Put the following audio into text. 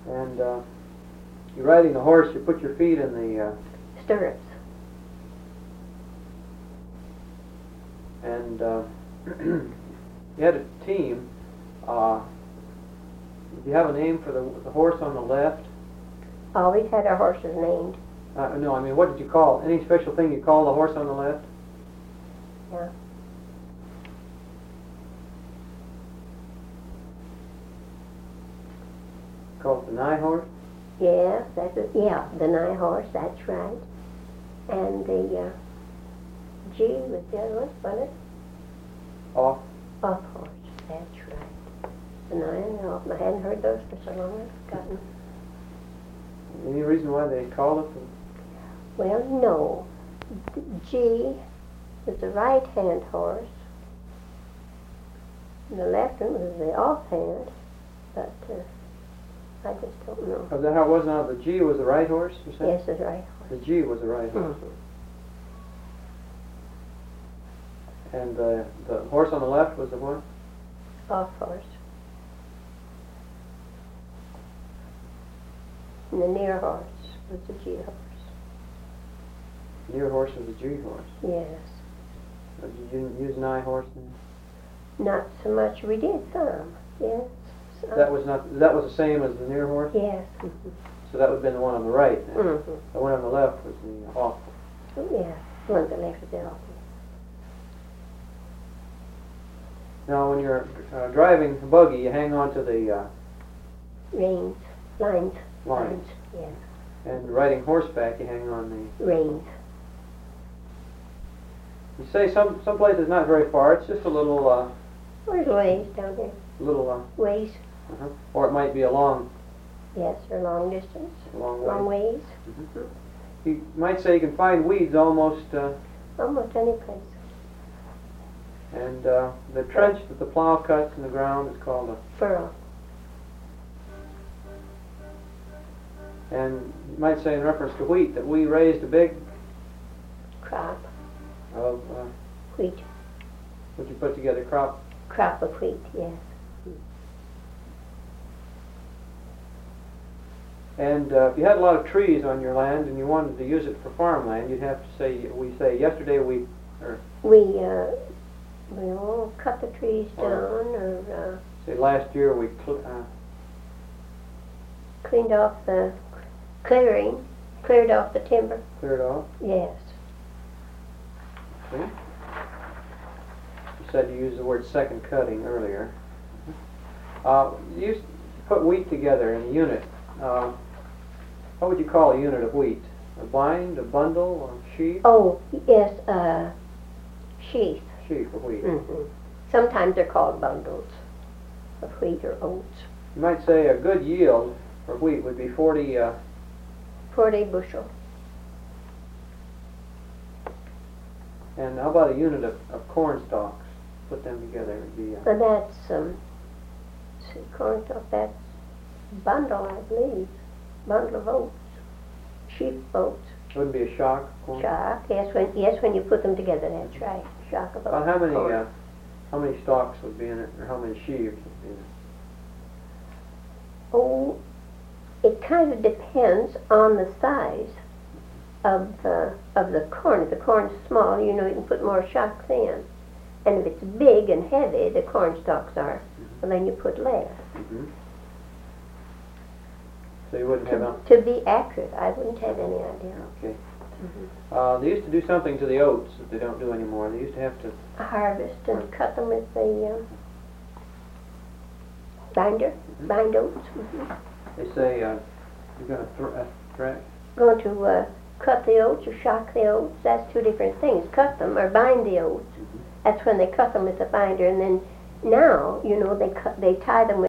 And you're riding the horse, you put your feet in the stirrups. And you had a team. Did you have a name for the horse on the left? Always had our horses named. No, I mean, what did you call? Any special thing you call the horse on the left? Yeah. Call it the nigh horse? Yes, the nigh horse, that's right. And the G was the other one, wasn't it? Off. Off horse, that's right. The nigh and the off. I hadn't heard those for so long, I've forgotten. Any reason why they call it the... Well, no. The G was the right-hand horse. And the left one was the off-hand, but I just don't know. Is that how it was now? The G was the right horse, you said? Yes, the right horse. The G was the right horse. And the horse on the left was the what? Off horse. And the near horse was the G horse. Near horse was the G horse. Yes. Did you use nigh horse then? Not so much. We did some. Yes. Some. That was the same as the near horse? Yes. So that would have been the one on the right then. Mm-hmm. The one on the left was the off. Yeah. The one on the left was the off. Now when you're driving a buggy, you hang on to the Reins. Lines. lines. Yes. And riding horseback, you hang on the... Reins. You say some places not very far. It's just a little... There's ways down there. little... Ways. Or it might be a long... Yes, or long distance. Long way. Long ways. Mm-hmm. You might say you can find weeds almost... Almost any place. And the trench that the plow cuts in the ground is called a... Furrow. And you might say in reference to wheat that we raised a big... Crop. Of... Wheat. Would you put together crop? Crop of wheat, yes. And if you had a lot of trees on your land and you wanted to use it for farmland, you'd have to say, yesterday we... We all cut the trees down or say last year we... cleaned off the clearing, cleared off the timber. Cleared off? Yes. Okay. You said you used the word second cutting earlier. You used to put wheat together in a unit. What would you call a unit of wheat? A bind, a bundle, a sheaf? Oh, yes, sheaf. Sheaf of wheat. Mm-hmm. Sometimes they're called bundles of wheat or oats. You might say a good yield for wheat would be 40... 40 bushel. And how about a unit of corn stalks? Put them together. It would be... And that's, corn stalk, that's bundle, I believe. Bundle of oats. Sheaf oats. It wouldn't be a shock of corn? Shock, yes, when you put them together, that's right. Shock of oats. About how many stalks would be in it, or how many sheaves would be in it? Oh, it kind of depends on the size of the corn. If the corn's small, you can put more shocks in. And if it's big and heavy, the corn stalks are, well, then you put less. Mm-hmm. So you wouldn't have... To be accurate, I wouldn't have any idea. Okay. Mm-hmm. They used to do something to the oats that they don't do anymore. They used to have to... Harvest and cut them with the binder, bind oats. Mm-hmm. They say you're going to Going to cut the oats or shock the oats, that's two different things. Cut them or bind the oats. That's when they cut them with the binder. And then now, they tie them with